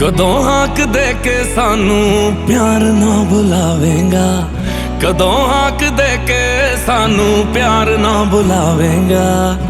कदों हाक दे के सानू प्यार ना बुलावेंगा, कदों हाक दे के सानू प्यार ना बुलावेंगा।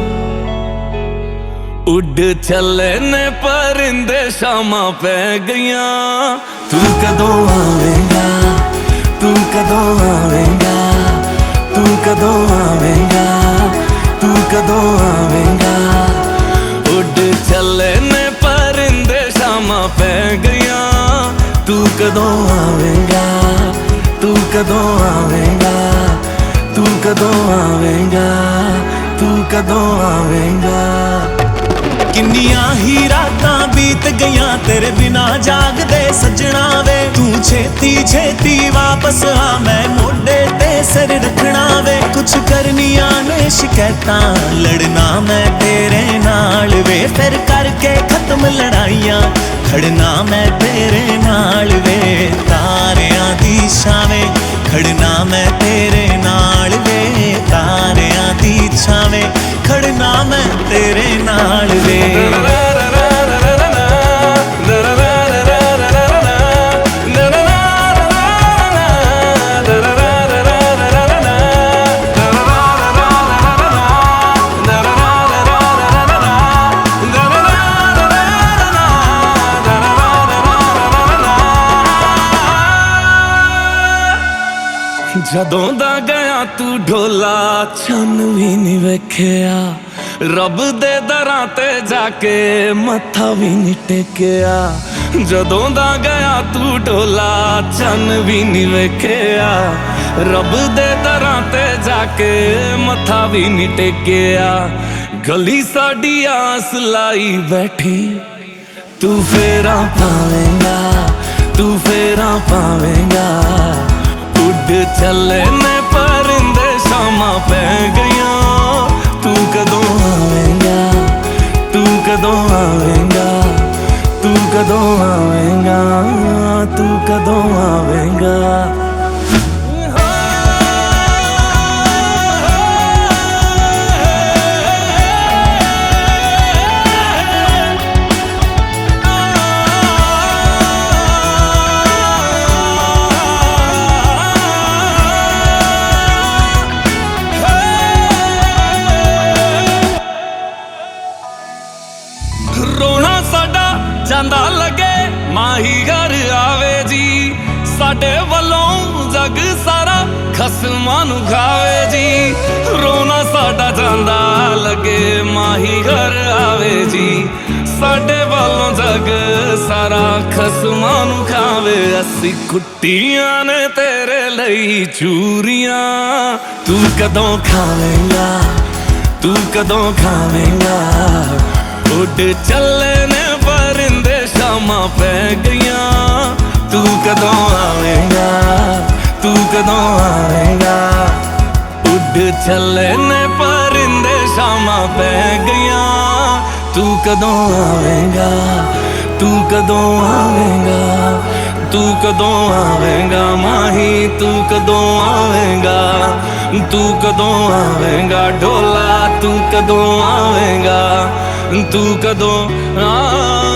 उड़ चले ने परिंदे शामा पै गईया, तू कदों आवेंगा, तू कदों आवेंगा, तू कदों आवेंगा, तू कदों आवेंगा। उड़ चले ने परिंदे शामा पै गईया, तू कदों आवेंगा, तू कदों आवेंगा, तू कदों आवेंगा, तू कदों आवेंगा। किन्नियां ही रातां बीत गईयां तेरे बिना जागदे सजना वे, तू छेती छेती वापस आ, मैं मोढे ते सिर रखना वे। कुछ करनियां ने शिकायतां, लड़ना मैं तेरे नाल वे, फिर करके खत्म लड़ाइयां, खड़ना मैं तेरे नाल वे। तारियां दी छावें खड़ना मैं तेरे नाल वे, तारियां दी छावें खड़ना मैं तेरे नाल वे। जदों दा गया तू ढोला चन भी नहीं वेखिया, रब दे दरां ते जाके मत्था भी नहीं टेकिया। जदों दा गया तू ढोला चन भी नहीं वेखिया, रब दे दरां ते जाके मत्था भी नहीं टेकिया। गली साडी आस लाई बैठी, तू फेरा पावेंगा, तू फेरा पावेंगा। उड़ चले ने परिंदे शामा पै गईया, तू कदों आवेंगा, तू कदों आवेंगा, तू कदों आवेंगा, तू कदों आवेंगा। रोना साडा जांदा लगे माही घर आवे जी, साडे वलों जग सारा खसमां नूं खावे जी। रोना साडा जांदा लगे माही घर आवे जी, साडे वलों जग सारा खसमां नूं खावे। असी कुट्टियां ने तेरे लई चूरियां, तू कदों खावेंगा, तू कदों खावेंगा। उड़ चले ने परिंदे शामा पै गईया, तू कदों आवेंगा, तू कदों आवेंगा। उड़ चले ने परिंदे शामा पै गईया, तू कदों आवेंगा, तू कदों आवेंगा, तू कदों आवेंगा। माही तू कदों आवेंगा, तू कदों आवेंगा। ढोला तू कदों आवेंगा, तू कदों